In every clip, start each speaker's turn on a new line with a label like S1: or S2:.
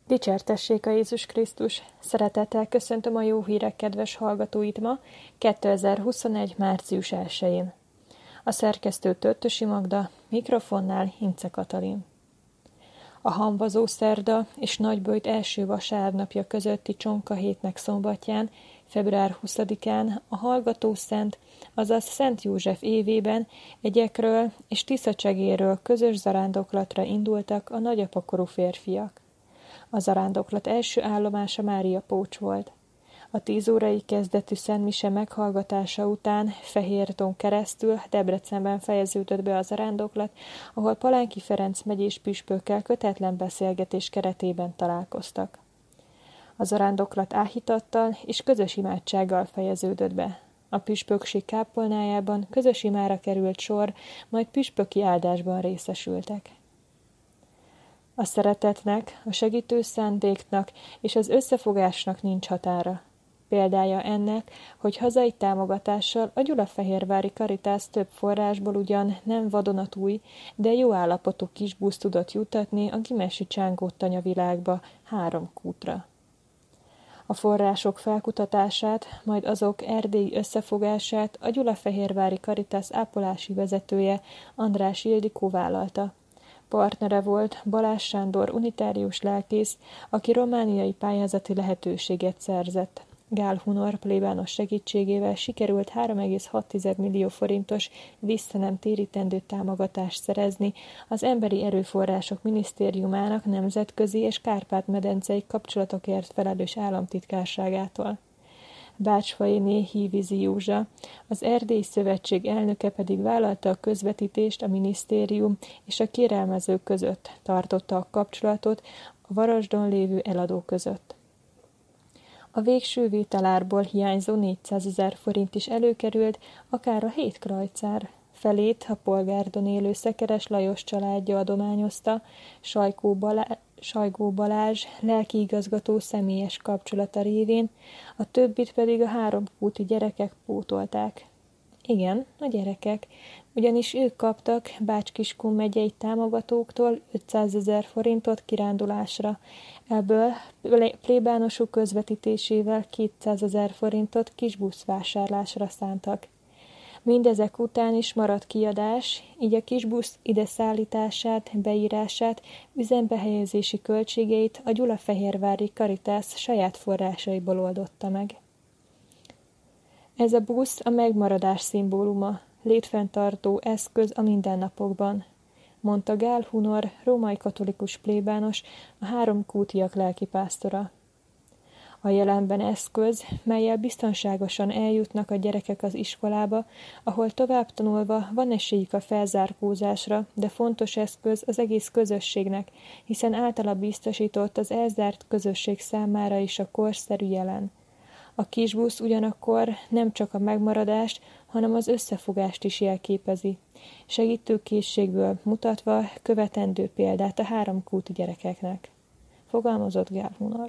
S1: Dicsértessék a Jézus Krisztus! Szeretettel köszöntöm a jó hírek kedves hallgatóit ma, 2021. március 1-én. A szerkesztő Törtösi Magda, mikrofonnál Hincze Katalin. A hamvazó szerda és nagyböjt első vasárnapja közötti csonka hétnek szombatján, február 20-án a Hallgatószent, azaz Szent József évében Egyekről és Tiszacsegéről közös zarándoklatra indultak a nagyapakorú férfiak. A zarándoklat első állomása Mária Pócs volt. A 10 órai kezdetű szentmise meghallgatása után Fehérton keresztül Debrecenben fejeződött be a zarándoklat, ahol Palánki Ferenc megyés püspökkel kötetlen beszélgetés keretében találkoztak. A zarándoklat áhítattal és közös imádsággal fejeződött be. A püspökség kápolnájában közös imára került sor, majd püspöki áldásban részesültek. A szeretetnek, a segítő szándéknak és az összefogásnak nincs határa. Példája ennek, hogy hazai támogatással a Gyulafehérvári Karitász több forrásból ugyan nem vadonatúj, de jó állapotú kisbusz tudott juttatni a Gimesi Csángót világba 3 kútra. A források felkutatását, majd azok erdélyi összefogását a Gyulafehérvári Karitász ápolási vezetője András Ildikó vállalta. Partnere volt Balázs Sándor unitárius lelkész, aki romániai pályázati lehetőséget szerzett. Gál Hunor plébános segítségével sikerült 3,6 millió forintos visszanemtérítendő támogatást szerezni az Emberi Erőforrások Minisztériumának nemzetközi és Kárpát-medencei kapcsolatokért felelős államtitkárságától. Bácsfainé Hívizi Józsa, az Erdélyi Szövetség elnöke pedig vállalta a közvetítést a minisztérium és a kérelmezők között, tartotta a kapcsolatot a Varasdon lévő eladó között. A végső vételárból hiányzó 400 000 forint is előkerült, akár a 7 krajcár. Felét a Polgárdon élő Szekeres Lajos családja adományozta, Sajgó Balázs lelkiigazgató személyes kapcsolata révén, a többit pedig a 3 kúti gyerekek pótolták. Igen, a gyerekek, ugyanis ők kaptak Bács-Kiskun megyei támogatóktól 500 000 forintot kirándulásra, ebből plébánosuk közvetítésével 200 000 forintot kisbusz vásárlásra szántak. Mindezek után is maradt kiadás, így a kisbusz ide szállítását, beírását, üzembe helyezési költségeit a Gyulafehérvári Karitász saját forrásaiból oldotta meg. Ez a busz a megmaradás szimbóluma, létfenntartó eszköz a mindennapokban, mondta Gál Hunor, római katolikus plébános, a 3 kútiak lelkipásztora. A jelenben eszköz, mellyel biztonságosan eljutnak a gyerekek az iskolába, ahol tovább tanulva van esélyük a felzárkózásra, de fontos eszköz az egész közösségnek, hiszen általa biztosított az elzárt közösség számára is a korszerű jelen. A kisbusz ugyanakkor nem csak a megmaradást, hanem az összefogást is jelképezi, segítőkészségből mutatva követendő példát a 3 kúti gyerekeknek. Fogalmazott Gál Hunor.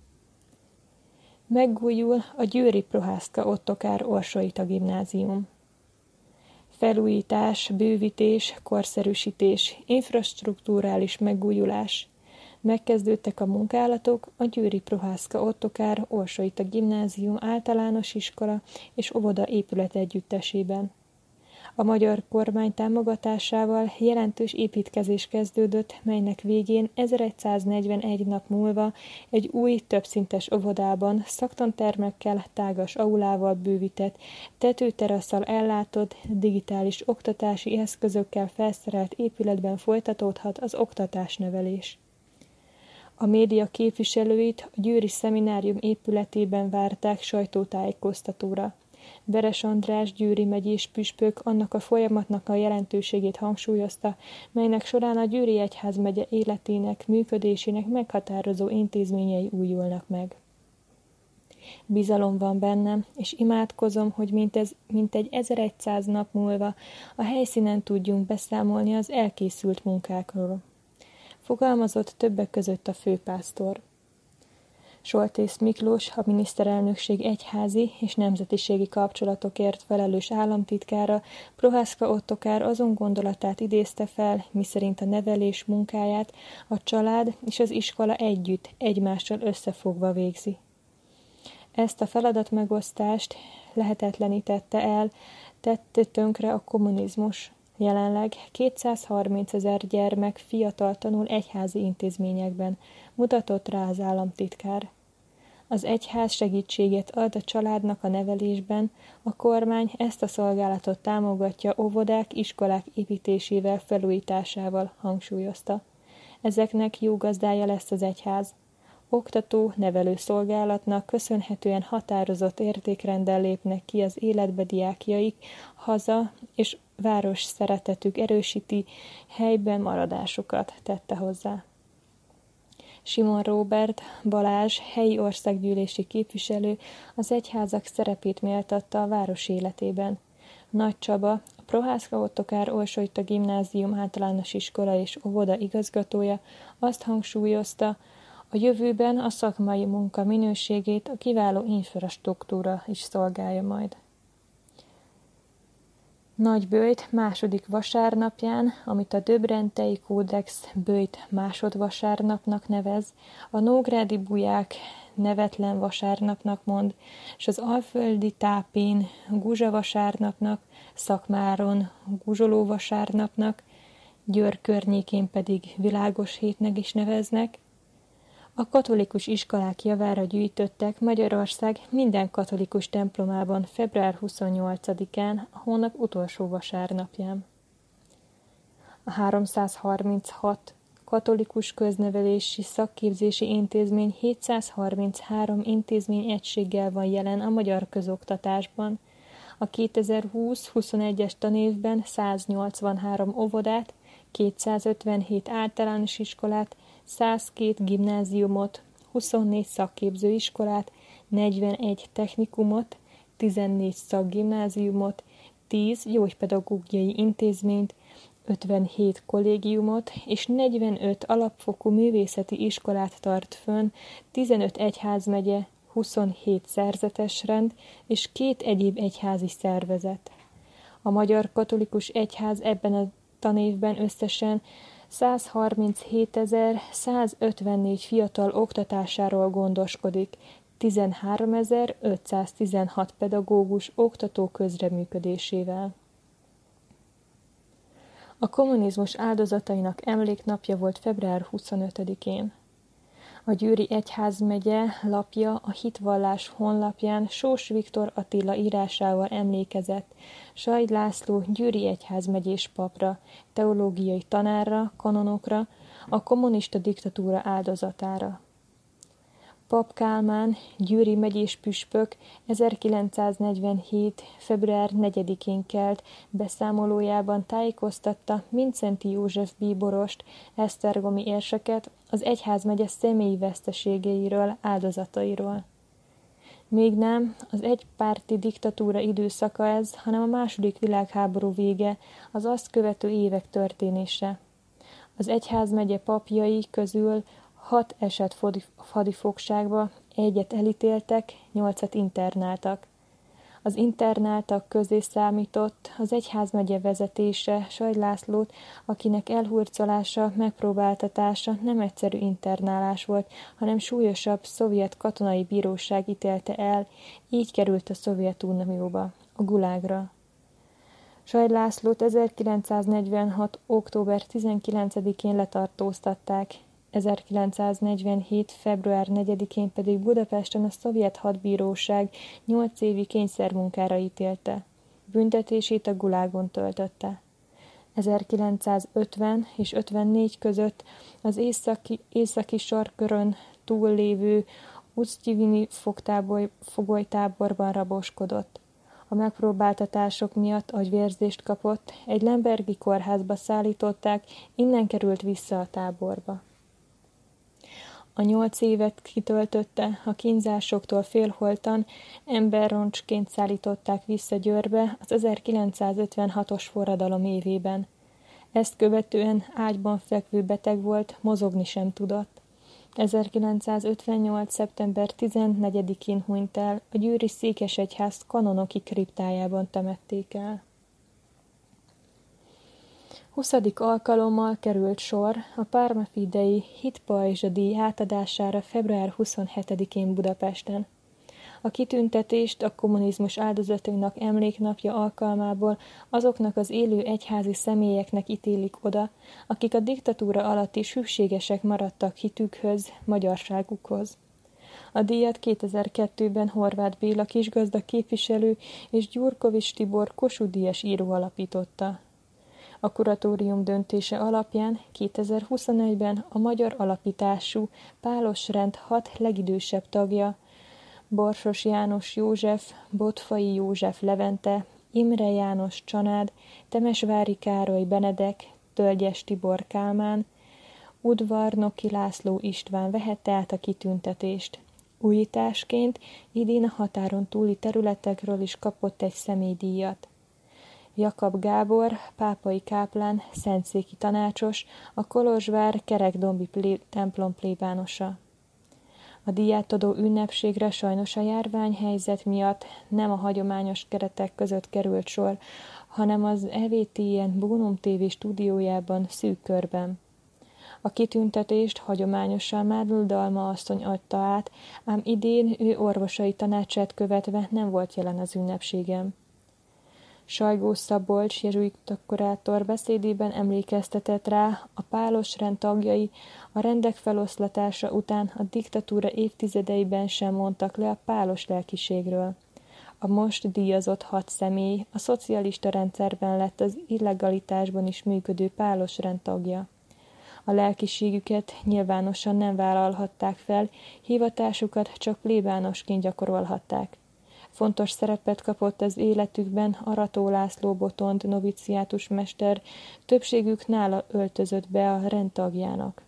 S1: Megújul a Győri Prohászka Ottokár Orsolita Gimnázium. Felújítás, bővítés, korszerűsítés, infrastrukturális megújulás. Megkezdődtek a munkálatok a Győri Prohászka Ottokár Orsolita Gimnázium általános iskola és óvoda épület együttesében. A magyar kormány támogatásával jelentős építkezés kezdődött, melynek végén 1141 nap múlva egy új, többszintes óvodában, szaktantermekkel, tágas aulával bővített, tetőterasszal ellátott, digitális oktatási eszközökkel felszerelt épületben folytatódhat az oktatásnevelés. A média képviselőit a Győri Szeminárium épületében várták sajtótájékoztatóra. Veres András győri megyés püspök annak a folyamatnak a jelentőségét hangsúlyozta, melynek során a Győri Egyházmegye életének, működésének meghatározó intézményei újulnak meg. Bizalom van bennem, és imádkozom, hogy mintegy 1100 nap múlva a helyszínen tudjunk beszámolni az elkészült munkákról. Fogalmazott többek között a főpásztor. Soltész Miklós, a miniszterelnökség egyházi és nemzetiségi kapcsolatokért felelős államtitkára Prohászka Ottokár azon gondolatát idézte fel, miszerint a nevelés munkáját a család és az iskola együtt, egymással összefogva végzi. Ezt a feladatmegosztást lehetetlenítette el, tette tönkre a kommunizmus. Jelenleg 230 000 gyermek fiatal tanul egyházi intézményekben, mutatott rá az államtitkár. Az egyház segítséget ad a családnak a nevelésben, a kormány ezt a szolgálatot támogatja óvodák, iskolák építésével, felújításával, hangsúlyozta. Ezeknek jó gazdája lesz az egyház. Oktató-nevelő szolgálatnak köszönhetően határozott értékrenddel lépnek ki az életbe diákjaik, haza és város szeretetük erősíti helyben maradásukat, tette hozzá. Simon Róbert Balázs, helyi országgyűlési képviselő az egyházak szerepét méltatta a város életében. Nagy Csaba, a Prohászka Ottokár Orsolyta Gimnázium általános iskola és óvoda igazgatója azt hangsúlyozta, a jövőben a szakmai munka minőségét a kiváló infrastruktúra is szolgálja majd. Nagyböjt második vasárnapján, amit a Döbrentei Kódex Böjt másodvasárnapnak nevez, a Nógrádi Buják nevetlen vasárnapnak mond, és az Alföldi Tápén Guzsa vasárnapnak, Szakmáron Guzsoló vasárnapnak, Győr környékén pedig Világos hétnek is neveznek. A katolikus iskolák javára gyűjtöttek Magyarország minden katolikus templomában február 28-án, a hónap utolsó vasárnapján. A 336 katolikus köznevelési szakképzési intézmény 733 intézményegységgel van jelen a magyar közoktatásban. A 2020-21-es tanévben 183 óvodát, 257 általános iskolát, 102 gimnáziumot, 24 szakképzőiskolát, 41 technikumot, 14 szakgimnáziumot, 10 gyógypedagógiai intézményt, 57 kollégiumot és 45 alapfokú művészeti iskolát tart fönn, 15 egyházmegye, 27 szerzetesrend és 2 egyéb egyházi szervezet. A Magyar Katolikus Egyház ebben a tanévben összesen 137.154 fiatal oktatásáról gondoskodik, 13.516 pedagógus oktató közreműködésével. A kommunizmus áldozatainak emléknapja volt február 25-én. A Győri Egyházmegye lapja a Hitvallás honlapján Sós Viktor Attila írásával emlékezett Sajd László győri egyházmegyés papra, teológiai tanárra, kanonokra, a kommunista diktatúra áldozatára. Pap Kálmán, győri megyés püspök 1947. február 4-én kelt beszámolójában tájékoztatta Mindszenty József bíborost, esztergomi érseket az egyházmegye személyi veszteségeiről, áldozatairól. Még nem az egypárti diktatúra időszaka ez, hanem a második világháború vége, az azt követő évek történése. Az egyházmegye papjai közül 6 esett hadifogságba, 1-et elítéltek, 8-at internáltak. Az internáltak közé számított az egyházmegye vezetése, Sajd Lászlót, akinek elhurcolása, megpróbáltatása nem egyszerű internálás volt, hanem súlyosabb szovjet katonai bíróság ítélte el, így került a Szovjetunióba, a Gulágra. Sajd Lászlót 1946. október 19-én letartóztatták, 1947. február 4-én pedig Budapesten a szovjet hadbíróság 8 évi kényszermunkára ítélte. Büntetését a Gulágon töltötte. 1950 és 54 között az északi sarkkörön túllévő Usztyivini fogolytáborban raboskodott. A megpróbáltatások miatt agyvérzést kapott, egy lembergi kórházba szállították, innen került vissza a táborba. A 8 évet kitöltötte, a kínzásoktól félholtan emberroncsként szállították vissza Győrbe az 1956-os forradalom évében. Ezt követően ágyban fekvő beteg volt, mozogni sem tudott. 1958. szeptember 14-én hunyt el, a győri székesegyház kanonoki kriptájában temették el. 20. alkalommal került sor a Parma Fidei Hitpajzsa-díj átadására február 27-én Budapesten. A kitüntetést a kommunizmus áldozatainak emléknapja alkalmából azoknak az élő egyházi személyeknek ítélik oda, akik a diktatúra alatt is hűségesek maradtak hitükhöz, magyarságukhoz. A díjat 2002-ben Horváth Béla kisgazda képviselő és Gyurkovics Tibor Kossuth-díjas író alapította. A kuratórium döntése alapján 2021-ben a magyar alapítású Pálos rend 6 legidősebb tagja, Borsos János József, Bottfai József Levente, Imre János Csanád, Temesvári Károly Benedek, Tölgyes Tibor Kálmán, Udvarnoki László István vehette át a kitüntetést. Újításként idén a határon túli területekről is kapott egy személydíjat. Jakab Gábor, pápai káplán, szentszéki tanácsos, a Kolozsvár kerekdombi templom plébánosa. A díjátadó ünnepségre sajnos a járványhelyzet miatt nem a hagyományos keretek között került sor, hanem az EVTN Bónum TV stúdiójában szűk körben. A kitüntetést hagyományosan Mádl Dalma asszony adta át, ám idén ő orvosai tanácsát követve nem volt jelen az ünnepségen. Sajgó Szabolcs jezsuita beszédében emlékeztetett rá, a Pálos rend tagjai a rendek feloszlatása után a diktatúra évtizedeiben sem mondtak le a pálos lelkiségről. A most díjazott 6 személy a szocialista rendszerben lett az illegalitásban is működő Pálos rend tagja. A lelkiségüket nyilvánosan nem vállalhatták fel, hivatásukat csak plébánosként gyakorolhatták. Fontos szerepet kapott az életükben Arató László Botond noviciátus mester, többségük nála öltözött be a rendtagjának.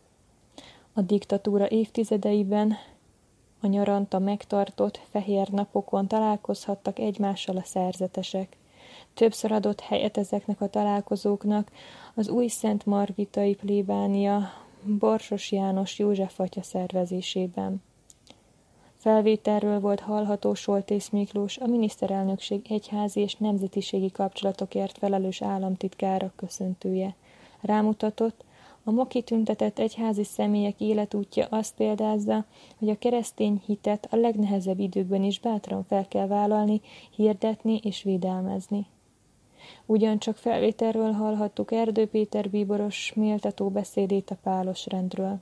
S1: A diktatúra évtizedeiben a nyaranta megtartott fehér napokon találkozhattak egymással a szerzetesek. Többször adott helyet ezeknek a találkozóknak az új Szent Margitai plébánia Borsos János József atya szervezésében. Felvételről volt hallható Soltész Miklós, a miniszterelnökség egyházi és nemzetiségi kapcsolatokért felelős államtitkára köszöntője. Rámutatott, a ma kitüntetett egyházi személyek életútja azt példázza, hogy a keresztény hitet a legnehezebb időkben is bátran fel kell vállalni, hirdetni és védelmezni. Ugyancsak felvételről hallhattuk Erdő Péter bíboros méltató beszédét a Pálos rendről.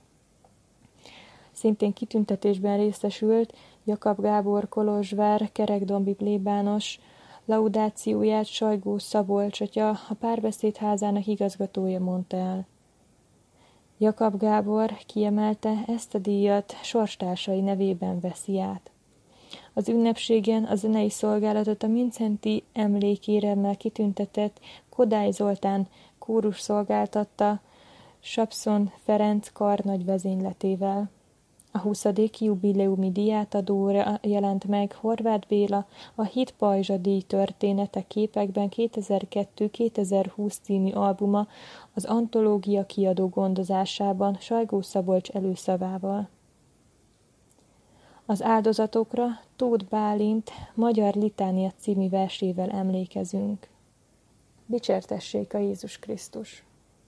S1: Szintén kitüntetésben részesült Jakab Gábor Kolozsvár kerekdombi plébános, laudációját Sajgó Szabolcs atya, a Párbeszéd házának igazgatója mondta el. Jakab Gábor kiemelte, ezt a díjat sorstársai nevében veszi át. Az ünnepségen a zenei szolgálatot a Mindszenty emlékéremmel kitüntetett Kodály Zoltán kórus szolgáltatta Sapszon Ferenc karnagy vezényletével. A 20. jubileumi díjátadóra jelent meg Horváth Béla a Hitpajzsa-díj története képekben 2002-2020 című albuma az Antológia kiadó gondozásában Sajgó Szabolcs előszavával. Az áldozatokra Tóth Bálint Magyar Litánia című versével emlékezünk. Dicsértessék a Jézus Krisztus!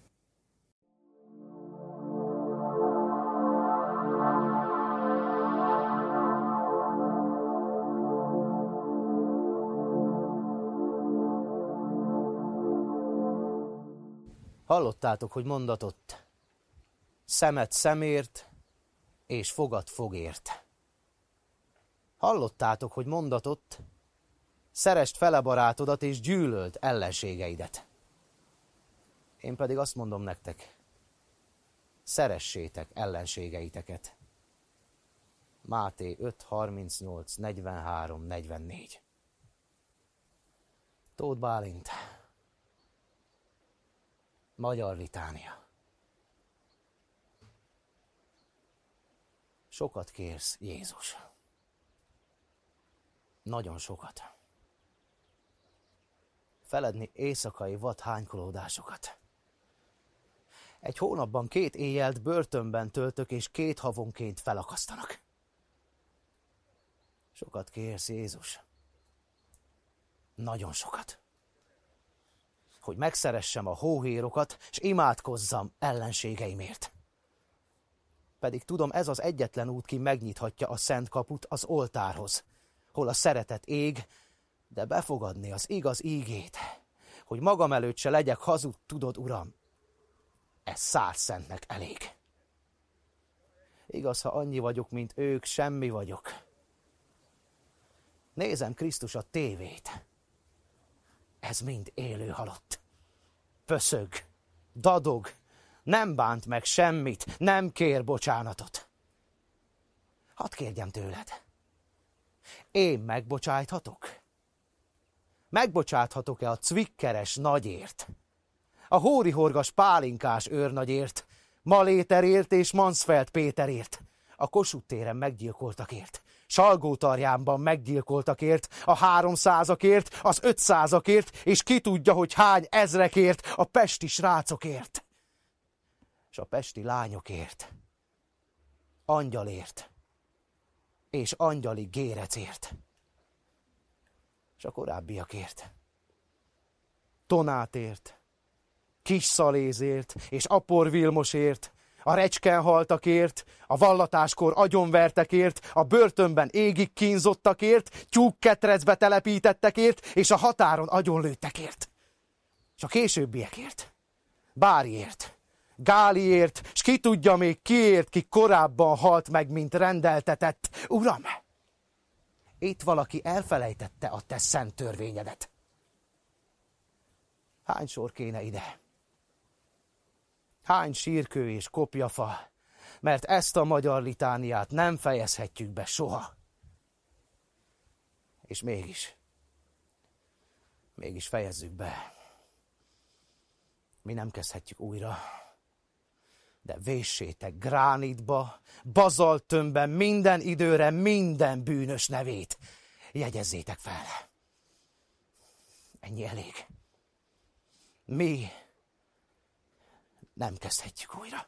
S2: Hallottátok, hogy mondatott, szemet szemért, és fogad fogért. Hallottátok, hogy mondatott, szeresd fele barátodat, és gyűlöld ellenségeidet. Én pedig azt mondom nektek, szeressétek ellenségeiteket. Máté 5, 38, 43, 44. Tóth Bálint, Magyar Litánia. Sokat kérsz, Jézus. Nagyon sokat. Feledni éjszakai vad hánykolódásokat. Egy hónapban 2 éjjelt börtönben töltök, és 2 havonként felakasztanak. Sokat kérsz, Jézus. Nagyon sokat. Hogy megszeressem a hóhérokat, és imádkozzam ellenségeimért. Pedig tudom, ez az egyetlen út, ki megnyithatja a szent kaput az oltárhoz, hol a szeretet ég, de befogadni az igaz ígét, hogy magam előtt se legyek hazud, tudod, Uram, ez 100 centnek elég. Igaz, ha annyi vagyok, mint ők, semmi vagyok. Nézem Krisztus a tévét. Ez mind élő halott. Pöszög, dadog, nem bánt meg semmit, nem kér bocsánatot. Hadd kérjem tőled. Én megbocsájthatok? Megbocsáthatok-e a cvikkeres nagyért? A hórihorgas pálinkás őrnagyért, Maléterért és Mansfeld Péterért, a Kossuth téren meggyilkoltakért, Salgótarjánban meggyilkoltakért, a 300-akért, az 500-akért, és ki tudja, hogy hány ezrekért, a pesti srácokért, és a pesti lányokért, Angyalért, és angyali Gérecért, és a korábbiakért, Tonátért, Kis Szalézért, és Apor Vilmosért, a recskén haltakért, a vallatáskor agyonvertekért, a börtönben égig kínzottakért, tyúkketrecbe telepítettekért, és a határon agyonlőttekért. És a későbbiekért, Báriért, Gáliért, s ki tudja még kiért, ki korábban halt meg, mint rendeltetett. Uram, itt valaki elfelejtette a te szent törvényedet. Hány sor kéne ide? Hány sírkő és kopjafa, mert ezt a magyar litániát nem fejezhetjük be soha. És mégis fejezzük be. Mi nem kezdhetjük újra, de véssétek gránitba, bazalttömbben minden időre minden bűnös nevét. Jegyezzétek fel. Ennyi elég. Mi nem kezdhetjük újra.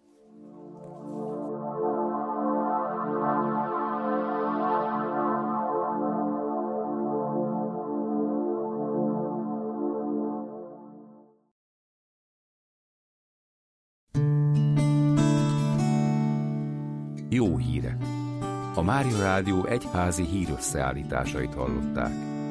S3: Jó hírek! A Mária Rádió egyházi hírösszeállításait hallották.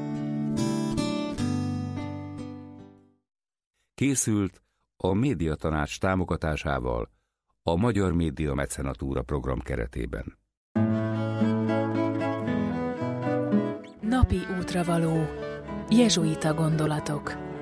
S3: Készült a Médiatanács támogatásával a Magyar Média Mecenatúra program keretében.
S4: Napi útravaló. Jezsuita gondolatok.